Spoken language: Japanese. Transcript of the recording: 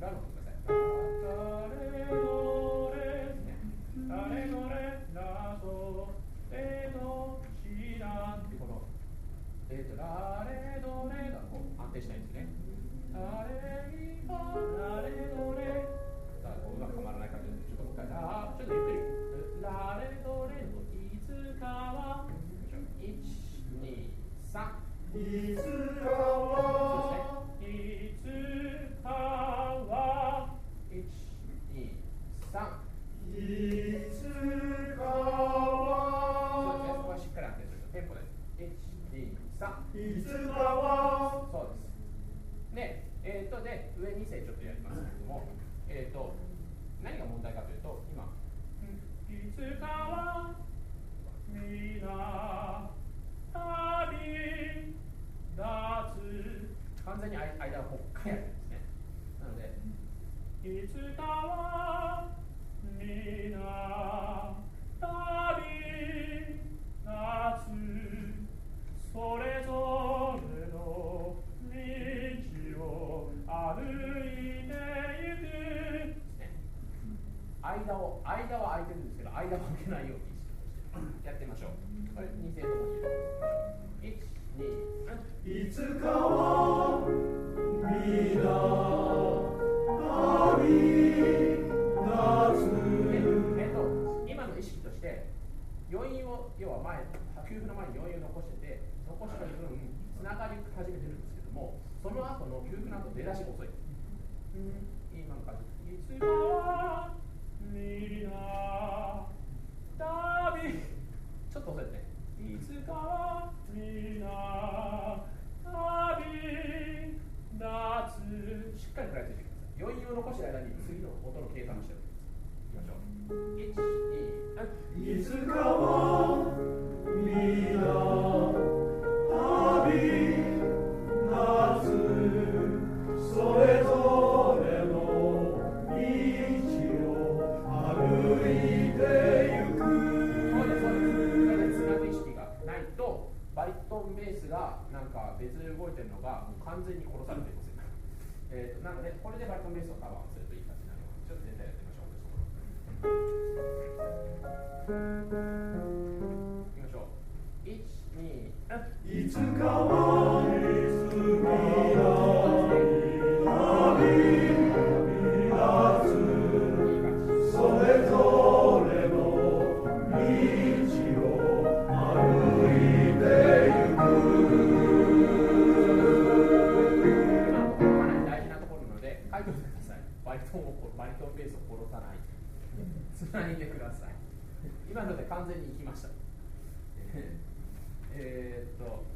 ラの音ください。ラレドレですね。ラレドレラソレドシラってこのラレドレがこう安定しないんですね。ラレミファラレドレさあこううまくはまらない感じでちょっともう一回ちょっとゆっくりラレドレのいつかは1、2、3 いつかはそうですね。いつかは1、2、3 いつかそうですね。そこははしっかり安定するとテンポです。1、2、3 いつかはそうです。で、で上2声ちょっとやりますけれども、何が問題かというと、今、いつかはみな旅立つ、完全に間をこっかりやるんですね。なので、いつかはみな旅立つ、それぞれの道を歩いてゆくですね。間は空いてるんですけど、間を空けないようにやってみましょう。これ2声とも聞いてみましょう。1、2、3 いつかはみな旅立つ今の意識として余韻を要は給付の前に余韻を残してて残した分つながり始めてるんですけどもその後の給付の後出だしが遅い、今の感じいつかはみな旅ちょっと遅いですねいつかはみな旅立つしっかり食らいついてください余韻を残してる間に次の音の計算をしてるいきましょう1、2、3 いつかはみな旅立つそれぞれの道を歩いてゆくそうですそうですつなぐ意識がないとバリトンベースがなんか別で動いてるのがもう完全に殺されていますなのでこれでバリトンベースをカバーするといい感じになるのでちょっと全体やってみましょういきましょう1、2、 いつかはみな旅立つそれぞれの道を歩いてゆくかなり大事なところなので書いておいてくださいバリトンベースを殺さないつないでください今ので完全にいきました